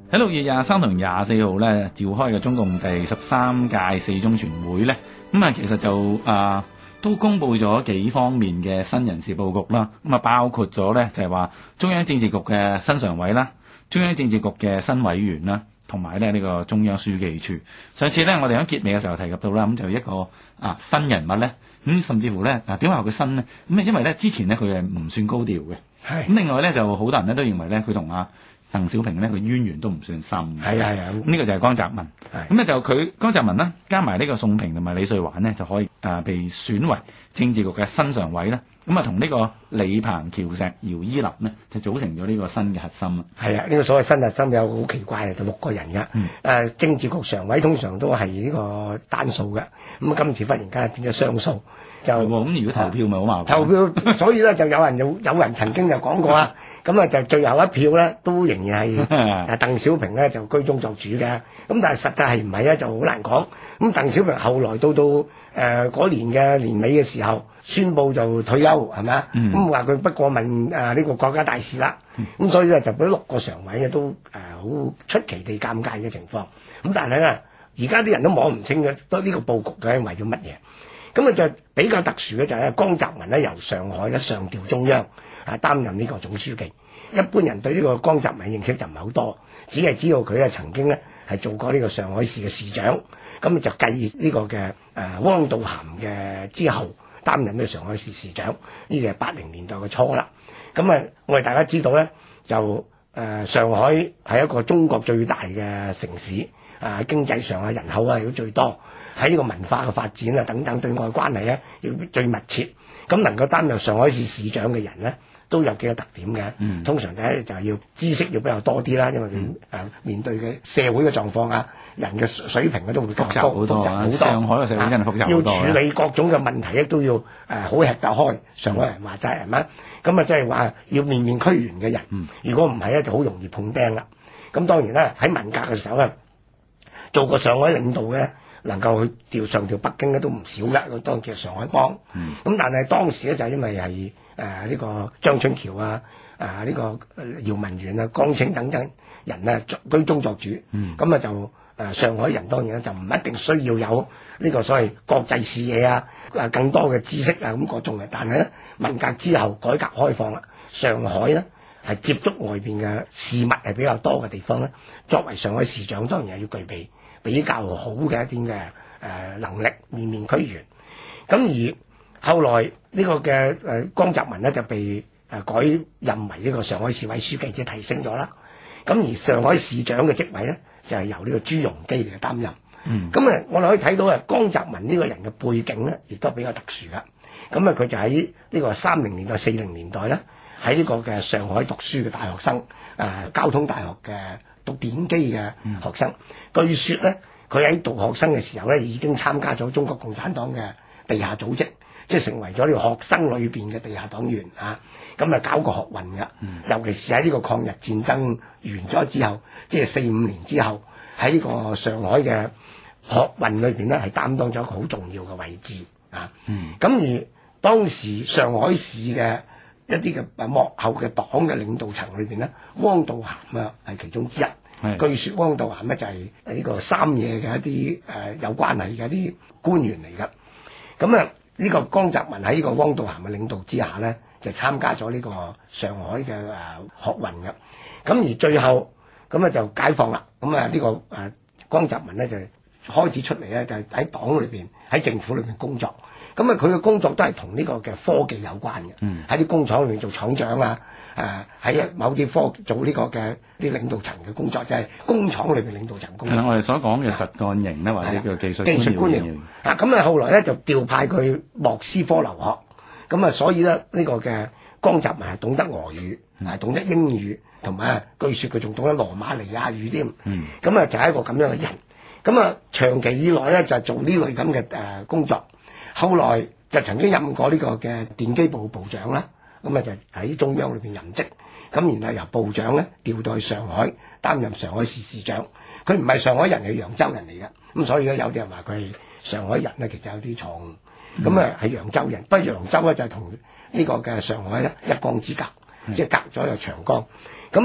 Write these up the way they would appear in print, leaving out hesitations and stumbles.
喺6月23同24號咧召開嘅中共第13屆四中全會咧，其實就都公布咗幾方面嘅新人事佈局啦。包括咗咧就係話中央政治局嘅新常委啦，中央政治局嘅新委員啦，同埋咧呢個中央書記處。上次咧我哋喺結尾嘅時候提及到啦，咁就一個新人物咧，甚至乎咧點解話佢新呢？因為咧之前咧佢係唔算高調嘅，咁另外咧就好多人咧都認為咧佢同鄧小平呢個淵源都唔算深，呢個就係江澤民，咁咧就佢江澤民啦，加埋呢個宋平同埋李瑞環呢，就可以被選為政治局嘅新常委啦。咁同呢個李鵬、喬石、姚依林呢，就組成咗呢個新嘅核心啦。 呢個所謂新核心有好奇怪嘅，就6個人㗎。政治局常委通常都係呢個單數嘅，咁今次忽然間變咗雙數。咁如果投票咪好麻煩。 投票，所以咧就有人曾經就講過啦，咁就最後一票咧都仍然係鄧小平咧就居中作主嘅，咁但係實際係唔係咧就好難講。咁鄧小平後來到嗰年嘅年尾嘅時候宣佈就退休係咪啊？咁話佢不過問呢個國家大事啦，咁所以咧就俾6個常委都好出奇地尷尬嘅情況。咁但係咧而家啲人都摸唔清嘅，都呢個佈局究竟為咗乜嘢？咁就比較特殊嘅就係江澤民咧由上海咧上調中央擔任呢個總書記。一般人對呢個江澤民認識就唔係好多，只係知道佢曾經咧係做過呢個上海市嘅市長，咁就繼呢個嘅汪道涵嘅之後擔任呢個上海市市長，呢個係80年代嘅初啦。咁我哋大家知道咧就上海係一個中國最大嘅城市，經濟上人口亦都最多。喺呢個文化嘅發展等等對外關係咧，要最密切。咁能夠擔任上海市市長嘅人咧，都有幾個特點嘅。通常第一就係要知識要比較多啲啦，因為面對嘅社會嘅狀況人嘅水平都會複雜好多。 上海嘅社會真係複雜好多。 要處理各種嘅問題咧，都要好吃得開。上海人話齋係咪？咁即係話要面面俱圓嘅人。如果唔係咧，就好容易碰釘啦。咁當然啦，喺文革嘅時候咧，做過上海領導嘅。能夠去上調北京咧都唔少㗎，佢當時係上海幫。咁但係當時咧就因為係呢個張春橋呢個姚文元江青等等人居中作主，咁就上海人當然就唔一定需要有呢個所謂國際視野更多嘅知識咁各種嘅。但係咧文革之後改革開放啦，上海咧係接觸外邊嘅事物係比較多嘅地方咧，作為上海市長當然係要具備比較好嘅一啲嘅能力，面面俱圓。咁而後來呢個嘅江澤民呢就被改任為呢個上海市委書記，即提升咗啦。咁而上海市長嘅職位呢，就係由呢個朱鎔基嚟擔任。咁我哋可以睇到江澤民呢個人嘅背景呢，亦都比較特殊噶。咁佢就喺呢個30年代、40年代呢，喺呢個嘅上海讀書嘅大學生，交通大學嘅讀電機嘅學生。據說咧，佢喺讀學生嘅時候咧，已經參加咗中國共產黨嘅地下組織，即係成為咗呢個學生裏邊嘅地下黨員咁搞過學運㗎。尤其是喺呢個抗日戰爭完咗之後，即係4-5年之後，喺呢個上海嘅學運裏邊咧，係擔當咗一個好重要嘅位置咁而當時上海市嘅一啲嘅幕後嘅黨嘅領導層裏邊咧，汪道涵係其中之一。據說汪道涵呢就係呢個三野嘅一啲有關係嘅一啲官員嚟㗎。咁呢個江澤民喺呢個汪道涵嘅領導之下呢，就參加咗呢個上海嘅學運㗎。咁而最後咁就解放啦。咁呢個江澤民呢，就開始出嚟咧，就喺黨裏邊喺政府裏邊工作。咁佢嘅工作都係同呢個嘅科技有關嘅，喺啲工廠裏面做廠長喺某啲做呢個嘅啲領導層嘅工作，就係工廠裏邊領導層工作。 我哋所講嘅實幹型或者叫技術官僚。 咁後來咧就調派佢莫斯科留學，咁所以咧呢個嘅江澤民係懂得俄語，懂得英語，同埋據說佢仲懂得羅馬尼亞語添。咁就係一個咁樣嘅人。咁長期以來咧就係做呢類咁嘅工作。後來就曾經任過呢個嘅電機部部長啦，咁就喺中央裏邊任職，咁然後由部長咧調到去上海擔任上海市市長。佢唔係上海人，係揚州人嚟嘅，咁所以咧有啲人話佢係上海人咧，其實有啲錯誤。咁係揚州人，不過揚州咧就係同呢個嘅上海咧一江之隔，即係隔咗有長江。咁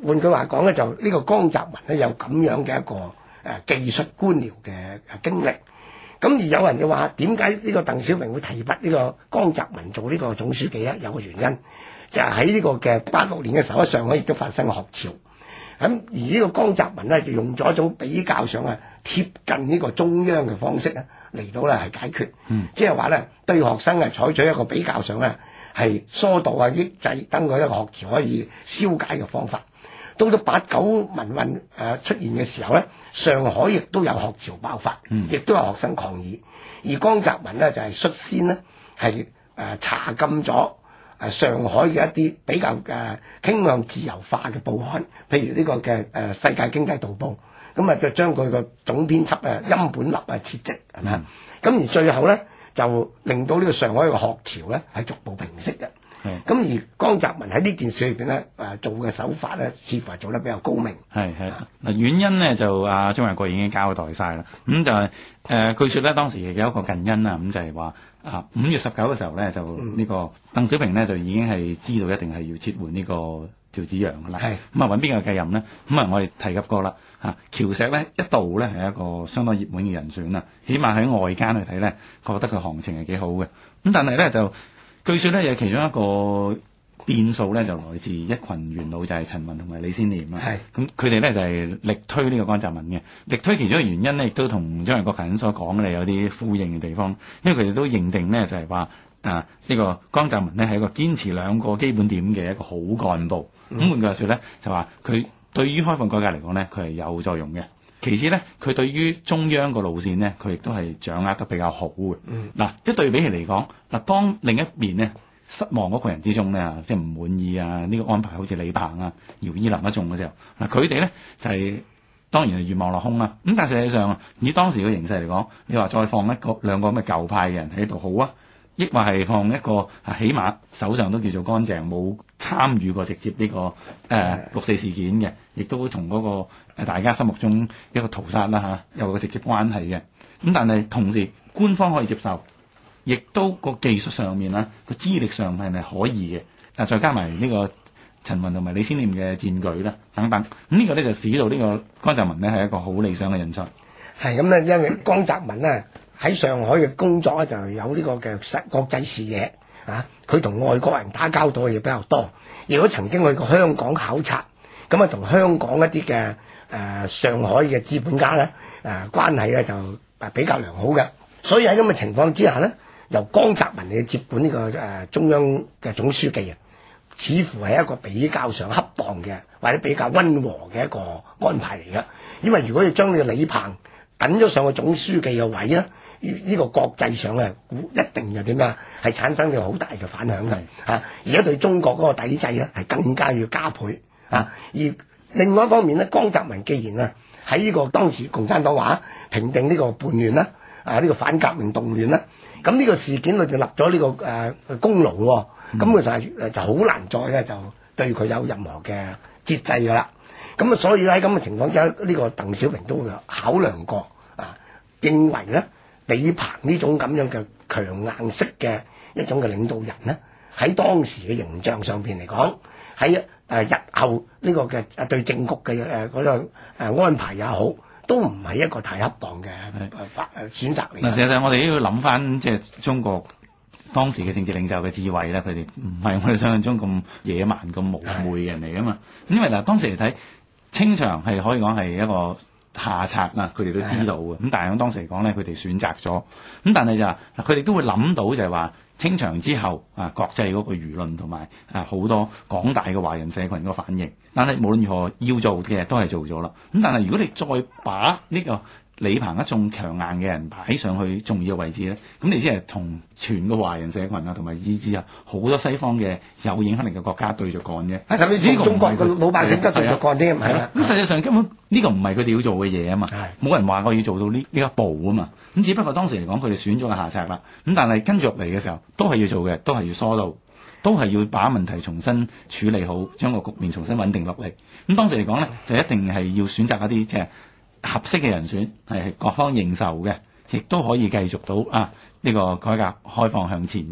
換句話講咧，就呢個江澤民咧有咁樣嘅一個技術官僚嘅經歷。咁而有人就話點解呢個鄧小平會提拔呢個江澤民做呢個總書記啊？有個原因就係喺呢個嘅86年嘅時候，喺上海亦都發生學潮。咁而呢個江澤民咧就用咗一種比較上貼近呢個中央嘅方式咧嚟到咧係解決，即係話咧對學生採取一個比較上咧係疏導抑制，等佢一個學潮可以消解嘅方法。到咗89民運出現嘅時候咧，上海亦都有學潮爆發，亦都有學生抗議。而江澤民咧就係率先咧係查禁咗上海嘅一啲比較傾向自由化嘅報刊，譬如呢個嘅世界經濟導報，咁就將佢個總編輯殷本立撤職，係咪啊？咁而最後咧就令到呢個上海嘅學潮咧係逐步平息嘅。咁而江澤民喺呢件事裏邊咧做嘅手法咧，似乎係做得比較高明。 係嗱，原因咧就張衛國已經交代晒啦。咁就係據說咧當時亦有一個近因啊，咁就係話5月19嘅時候咧，就呢個鄧小平咧就已經係知道一定係要撤換呢個趙紫陽㗎啦。咁揾邊個繼任呢？咁我哋提及過啦。喬石咧一度咧係一個相當熱門嘅人選啊，起碼喺外間去睇咧，覺得佢行情係幾好嘅。咁但係咧就據說咧有其中一個變數咧就來自一群元老，就係陳雲同埋李先念啊。咁佢哋咧就係力推呢個江澤民嘅，力推其中一個原因咧，亦都同張衛國頭所講嘅有啲呼應嘅地方，因為佢哋都認定咧就係話呢個江澤民咧係一個堅持兩個基本點嘅一個好幹部。咁換句話說咧，就話佢對於開放改革嚟講咧，佢係有作用嘅。其次咧，佢對於中央個路線咧，佢亦都係掌握得比較好嘅。一對比起嚟講，當另一面呢失望嗰群人之中咧，即係唔滿意呢個安排，好似李鵬姚依林一眾嘅時候，佢哋咧就係當然係願望落空啦。咁但係實際上以當時嘅形勢嚟講，你話再放兩個咁嘅舊派嘅人喺度好啊，抑或係放一個起碼手上都叫做乾淨，冇參與過直接呢個6·4事件嘅，亦都同嗰個大家心目中一個屠殺啦有個直接關係嘅。咁但係同時官方可以接受，亦都個技術上面個資歷上係咪可以嘅？再加埋呢個陳雲同埋李先念嘅薦舉啦等等，咁呢個咧就使到呢個江澤民咧係一個好理想嘅人才。 係咁咧，因為江澤民咧喺上海嘅工作咧就有呢個嘅國際視野佢同外國人打交道嘅嘢比較多，亦都曾經去過香港考察，咁同香港一啲嘅上海嘅資本家咧關係咧就比較良好嘅，所以喺咁嘅情況之下咧，由江澤民嚟接管呢個中央嘅總書記似乎係一個比較上恰當嘅或者比較溫和嘅一個安排嚟嘅。因為如果要將呢個李鵬等咗上去總書記嘅位咧，呢個國際上一定係點啊？係產生咗好大嘅反響嘅而家對中國嗰個抵制咧係更加要加倍而另外一方面咧，江澤民既然喺呢個當時共產黨話平定呢個叛亂啦呢個反革命動亂啦，咁呢個事件裏邊立咗呢個功勞喎，咁佢就好難再咧就對佢有任何嘅節制噶啦。咁所以喺咁嘅情況之下，呢個鄧小平都會考量過認為咧李鵬呢種咁樣嘅強硬式嘅一種嘅領導人咧，喺當時嘅形象上邊嚟講，喺日後呢個嘅對政局嘅嗰個安排也好，都唔係一個太恰當嘅選擇嚟。 嗱，事實上我哋都要諗翻即係中國當時嘅政治領袖嘅智慧咧，佢哋唔係我哋想象中咁野蠻、咁無昧嘅人嚟噶嘛。因為當時嚟睇清場係可以講係一個下策佢哋都知道嘅。咁但係喺當時嚟講咧，佢哋選擇咗。咁但係就佢哋都會諗到就係話清場之後國際嗰個輿論同埋好多廣大嘅華人社群嗰個反應。但係無論如何要做嘅都係做咗啦。咁但係如果你再把呢個李鵬一眾強硬嘅人擺上去重要嘅位置咧，咁你先係同全個華人社群同埋以至好多西方嘅有影響力嘅國家對着幹啫。 甚至同中國嘅老百姓都對着幹添，係啦。 咁實際上根本呢個唔係佢哋要做嘅嘢啊嘛，冇人話我要做到呢一步啊嘛。咁只不過當時嚟講，佢哋選咗個下策啦。咁但係跟住落嚟嘅時候，都係要做嘅，都係要疏導，都係要把問題重新處理好，將個局面重新穩定落嚟。咁當時嚟講咧，就一定係要選擇一啲即係合適嘅人選，係各方認受嘅，亦都可以繼續到呢個改革開放向前嘅。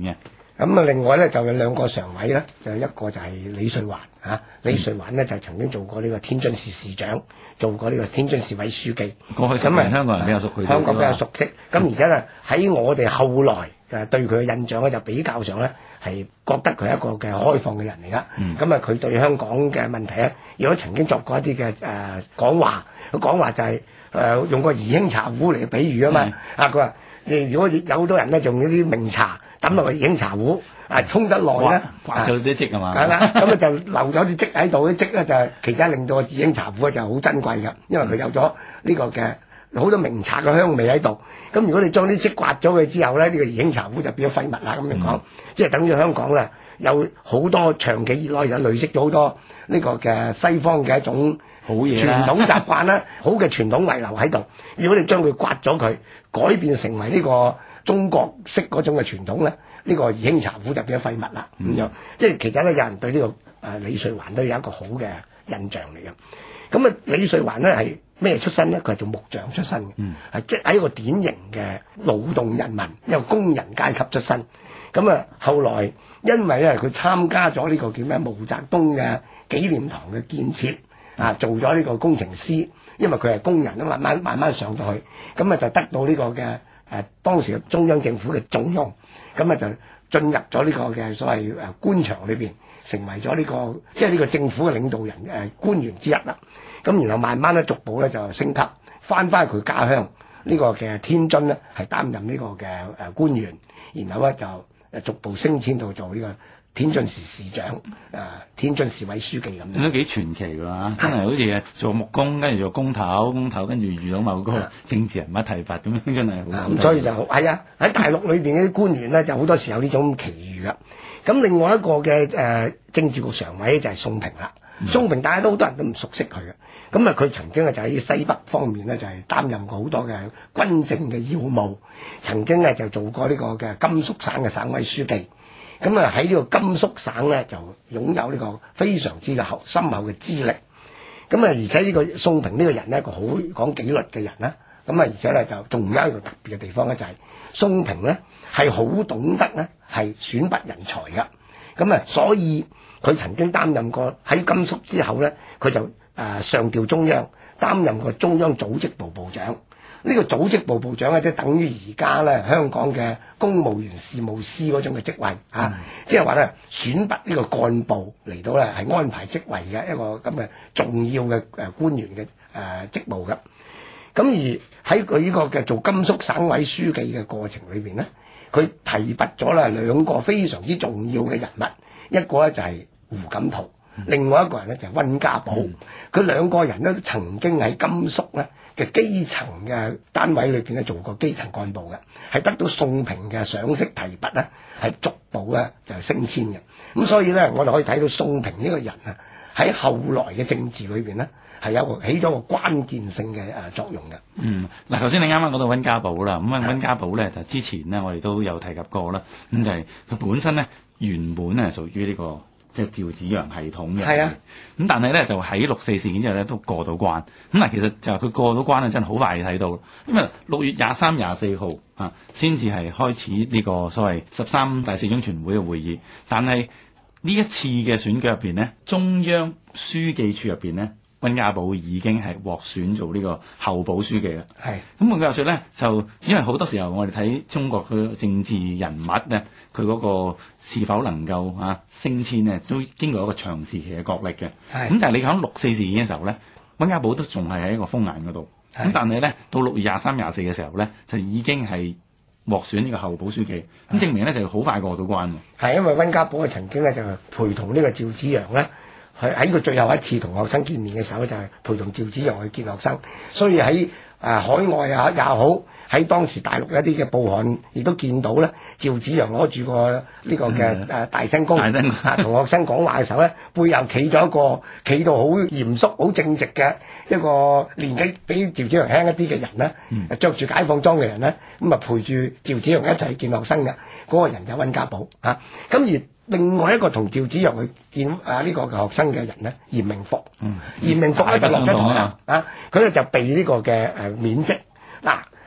咁啊，另外咧就有兩個常委啦，就一個就係李瑞環李瑞環呢就曾經做過呢個天津市市長，做過呢個天津市委書記。 過去10年香港人比較熟佢， 香港比較熟悉。咁而家呢，喺我哋後來對佢嘅印象咧就比較上咧係覺得佢係一個嘅開放嘅人嚟噶。咁佢對香港嘅問題咧，如果曾經作過一啲嘅講話，佢講話就係用個宜興茶壺嚟比喻啊嘛。佢話如果有好多人咧用一啲名茶抌落個宜興茶壺，沖得耐咧， 刮咗啲漬啊嘛。 係啦，咁就留咗啲漬喺度，啲漬咧就係其實令到個宜興茶壺就好珍貴噶，因為佢有咗呢個嘅好多名茶嘅香味喺度。咁如果你將啲漬刮咗佢之後咧，呢個宜興茶壺就變咗廢物啦。咁樣講，即係等於香港咧有好多長期以來就累積咗好多呢個嘅西方嘅一種好嘢傳統習慣啦，好嘅傳統遺留喺度。如果你將佢刮咗佢，改變成為呢個中國式嗰種嘅傳統咧，呢個宜興茶壺就變咗廢物啦。咁樣即係其實咧，有人對呢個李瑞環都有一個好嘅印象嚟嘅。咁李瑞環咧係咩出身咧？佢係做木匠出身嘅，係即係一個典型嘅勞動人民，一個工人階級出身。咁後來因為咧佢參加咗呢個叫咩毛澤東嘅紀念堂嘅建設做咗呢個工程師，因為佢係工人啊，慢慢上到去，咁就得到呢個嘅當時嘅中央政府嘅重用，咁就進入咗呢個嘅所謂官場裏邊，成為咗呢個即係呢個政府嘅領導人官員之一啦。咁然後慢慢咧逐步咧就升級，翻佢家鄉呢個嘅天津咧係擔任呢個嘅官員，然後咧就逐步升遷到做呢個天津市市長，天津市委書記咁樣。 都幾傳奇㗎啦，真係好似做木工，跟住做工頭，跟住遇到某個政治人物提拔咁樣，真係好。 咁所以就係喺大陸裏邊啲官員咧，就好多時候呢種奇遇㗎。咁另外一個嘅政治局常委就係宋平啦。宋平大家都好多人都唔熟悉佢嘅。咁佢曾經就喺西北方面咧就係擔任過好多嘅軍政嘅要務，曾經就做過呢個嘅甘肅省嘅省委書記。咁喺呢個甘肅省咧就擁有呢個非常之嘅深厚嘅資歷。咁而且呢個宋平呢個人呢，一個好講紀律嘅人啦。咁而且咧就仲有一個特別嘅地方咧，就係宋平咧係好懂得咧係選拔人才噶。咁所以佢曾經擔任過喺甘肅之後咧，佢就上調中央，擔任過中央組織部部長。呢個組織部部長咧，即係等於而家咧香港嘅公務員事務司嗰種嘅職位即係話咧選拔呢個幹部嚟到咧係安排職位嘅一個咁嘅重要嘅官員嘅職務㗎。咁而喺佢呢個嘅做甘肅省委書記嘅過程裏邊咧，佢提拔咗啦兩個非常之重要嘅人物，一個咧就係胡錦濤，另外一個人咧就係溫家寶。佢兩個人咧都曾經喺甘肅咧嘅基層嘅單位裏邊咧做過基層幹部嘅，係得到宋平嘅賞識提拔咧，係逐步咧就係升遷嘅。咁所以咧，我哋可以睇到宋平呢個人啊，喺後來嘅政治裏邊咧係起咗個關鍵性嘅作用嘅。 嗱，頭先你啱啱講到溫家寶啦，咁溫家寶咧就之前咧我哋都有提及過啦，咁就係佢本身咧原本係屬於呢個即係趙紫陽系統嘅， 係啊， 咁但係咧就喺6.4事件之後咧都過到關，咁嗱其實就係佢過到關咧真係好快睇到，因為6月23、24號先至係開始呢個所謂13大4中全會嘅會議，但係呢一次嘅選舉入邊咧，中央書記處入邊咧，溫家寶已經係獲選做呢個候補書記啦。係咁換句話說咧，就因為好多時候我哋睇中國嘅政治人物咧，佢嗰個是否能夠升遷咧，都經過一個長時期嘅角力嘅。咁但係你講6.4事件嘅時候咧，溫家寶都仲係喺一個風眼嗰度。咁但係咧到6月23、24嘅時候咧，就已經係獲選呢個候補書記，咁證明咧就好快過到關嘅。 係因為溫家寶曾經咧就陪同呢個趙紫陽咧。喺佢最後一次同學生見面嘅時候，就係陪同趙紫陽去見學生，所以喺海外也好，喺當時大陸一啲嘅報刊亦都見到咧，趙紫陽攞住個呢個嘅大聲公，同學生講話嘅時候咧，背後企咗一個企到好嚴肅、好正直嘅一個年紀比趙紫陽輕一啲嘅人咧，着住解放裝嘅人咧，咁陪住趙紫陽一齊見學生嘅嗰個人就溫家寶咁而另外一個同趙紫陽去見呢個學生嘅人咧，嚴明復，嚴明復咧就落咗台啦，佢咧就被呢個嘅免職。嗱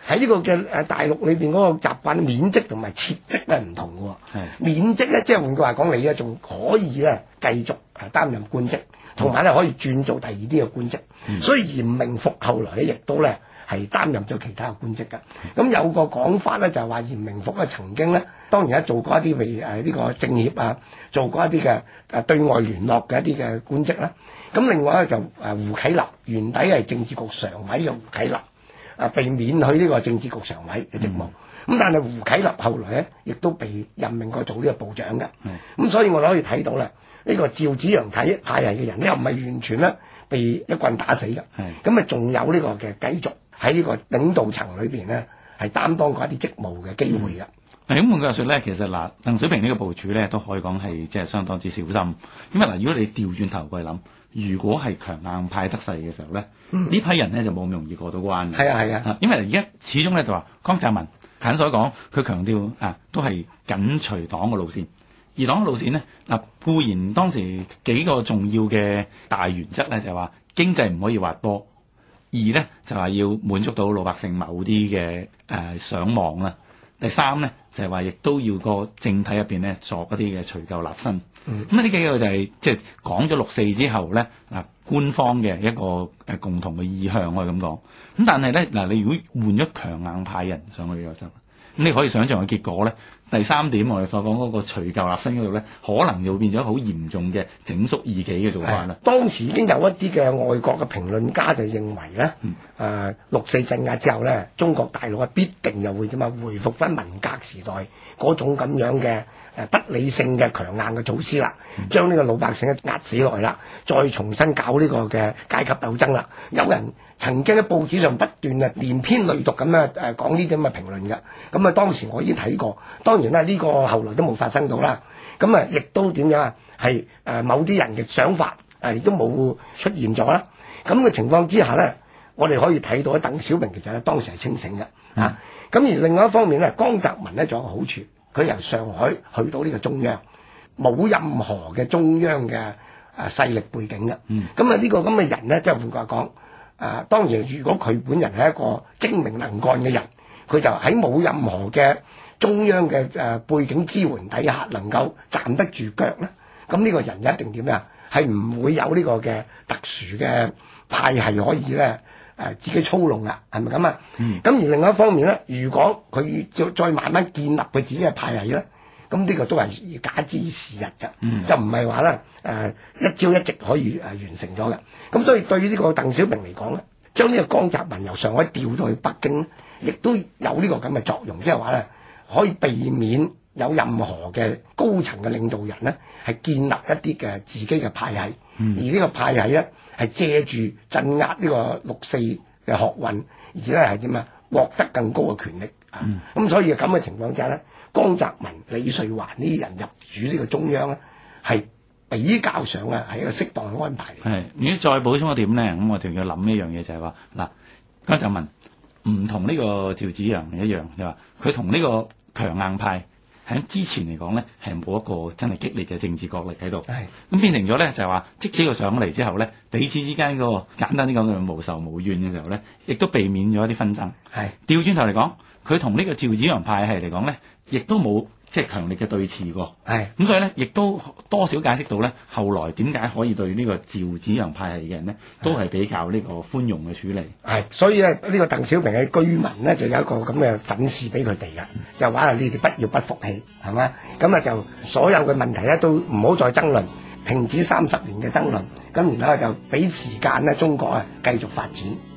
喺呢個嘅大陸裏邊嗰個習慣免職同埋撤職咧唔同嘅喎。免職咧，即係換句話講，你咧仲可以咧繼續擔任官職，同埋咧可以轉做第二啲嘅官職。所以嚴明復後來咧亦都咧係擔任咗其他嘅官職㗎。咁有個講法咧就係話嚴明復咧曾經咧當然咧做過一啲譬如呢個政協啊，做過一啲嘅對外聯絡嘅一啲嘅官職啦。咁另外咧就胡啟立原底係政治局常委嘅胡啟立。被免去呢個政治局常委嘅職務，咁但係胡啟立後來咧，亦都被任命過做呢個部長嘅。咁所以我哋可以睇到咧，呢個趙紫陽派系嘅人咧，又唔係完全咧被一棍打死嘅。咁啊，仲有呢個嘅繼續喺呢個領導層裏邊咧，係擔當過一啲職務嘅機會嘅。 咁換句話說咧，其實嗱，鄧小平呢個部署咧，都可以講係即係相當之小心。咁啊嗱，如果你調轉頭過去諗，如果係強硬派得勢嘅時候咧，呢批人咧就冇咁容易過到關嘅。係啊，因為而家始終咧就話江澤民近所講，佢強調都係緊隨黨嘅路線。而黨嘅路線咧固然當時幾個重要嘅大原則咧就係話經濟唔可以滑坡，二咧就係要滿足到老百姓某啲嘅想望啦。第三咧就係話亦都要個政體入邊咧作一啲嘅除舊立新。咁呢幾個就係即係講咗6·4之後咧官方嘅一個共同嘅意向，可以咁講。咁但係咧你如果換咗強硬派人上去嘅時候，咁你可以想象嘅結果咧，第三點我哋所講嗰個除舊立新嗰度咧，可能就會變咗好嚴重嘅整肅異己嘅做法啦。當時已經有一啲嘅外國嘅評論家就認為咧，6·4鎮壓之後咧，中國大陸必定又會點啊，回復翻文革時代嗰種咁樣嘅不理性嘅強硬嘅措施啦，將呢個老百姓壓死落嚟啦，再重新搞呢個嘅階級鬥爭啦。有人曾經喺報紙上不斷連篇累牘咁講呢啲咁嘅評論㗎。咁當時我已經睇過，當然啦呢個後來都冇發生到啦。咁亦都點樣係某啲人嘅想法亦都冇出現咗啦。咁嘅情況之下咧，我哋可以睇到鄧小平其實當時係清醒嘅咁而另外一方面咧，江澤民咧仲有個好處，佢由上海去到呢個中央，冇任何嘅中央嘅勢力背景嘅。咁呢個咁嘅人咧，即係換句話講，當然如果佢本人係一個精明能幹嘅人，佢就喺冇任何嘅中央嘅背景支援底下，能夠站得住腳咧。咁呢個人一定點呀？係唔會有呢個嘅特殊嘅派系可以咧自己操弄啊，係咪咁啊？咁而另外一方面咧，如果佢再慢慢建立佢自己嘅派系咧，咁呢個都係假之時日㗎，就唔係話咧一朝一夕可以完成咗嘅。咁所以對於呢個鄧小平嚟講咧，將呢個江澤民由上海調到去北京，亦都有呢個咁嘅作用，即係話咧可以避免有任何嘅高層嘅領導人咧係建立一啲嘅自己嘅派系，而呢個派系咧係借住鎮壓呢個6·4嘅學運，而咧係點啊獲得更高嘅權力咁所以咁嘅情況之下咧，江澤民、李瑞環呢啲人入主呢個中央咧係比較上係一個適當嘅安排嚟。如果再補充一點咧，咁我哋要諗一樣嘢就係話江澤民唔同呢個趙紫陽一樣，就話佢同呢個強硬派喺之前嚟講咧，係冇一個真係激烈嘅政治角力喺度。咁變成咗咧，就係話，即使佢上嚟之後咧，彼此之間嗰個簡單啲講嘅無仇無怨嘅時候咧，亦都避免咗一啲紛爭。調轉頭嚟講，佢同呢個趙紫陽派系嚟講咧，亦都冇即係強烈嘅對峙過。咁所以咧，亦都多少解釋到咧，後來點解可以對呢個趙紫陽派系嘅人咧，都係比較呢個寬容嘅處理。所以咧，呢個鄧小平嘅居民咧，就有一個咁嘅訓示俾佢哋嘅，就話你哋不要不服氣，係嘛？咁就所有嘅問題咧，都唔好再爭論，停止30年嘅爭論，咁然後就俾時間咧，中國繼續發展。